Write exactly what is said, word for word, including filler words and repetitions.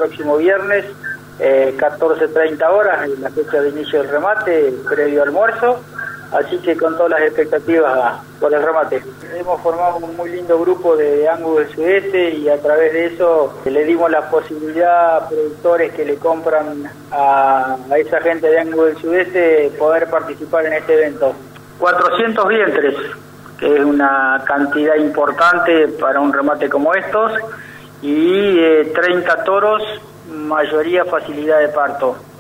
próximo viernes, eh, catorce treinta horas, en la fecha de inicio del remate, previo almuerzo, así que con todas las expectativas por el remate. Hemos formado un muy lindo grupo de Angus del Sudeste y a través de eso le dimos la posibilidad a productores que le compran a, a esa gente de Angus del Sudeste poder participar en este evento. cuatrocientos vientres, que es una cantidad importante para un remate como estos, y eh, treinta toros, mayoría facilidad de parto.